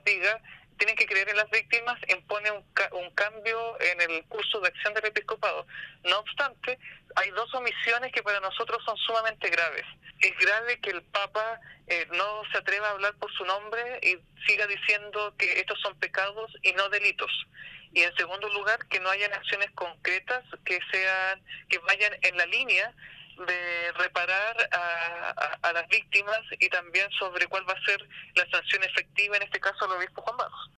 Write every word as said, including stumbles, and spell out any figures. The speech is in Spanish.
diga tienen que creer en las víctimas, impone un, ca un cambio en el curso de acción del episcopado. No obstante, hay dos omisiones que para nosotros son sumamente graves. Es grave que el Papa eh, no se atreva a hablar por su nombre y siga diciendo que estos son pecados y no delitos. Y en segundo lugar, que no hayan acciones concretas que sean, que vayan en la línea de reparar a, a, a las víctimas y también sobre cuál va a ser la sanción efectiva, en este caso al obispo Juan Bajo.